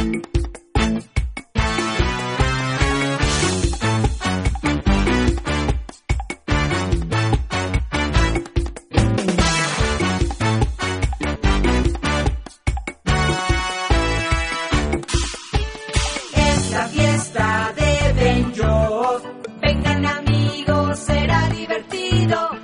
Es la fiesta de Ben Job. Vengan amigos, será divertido.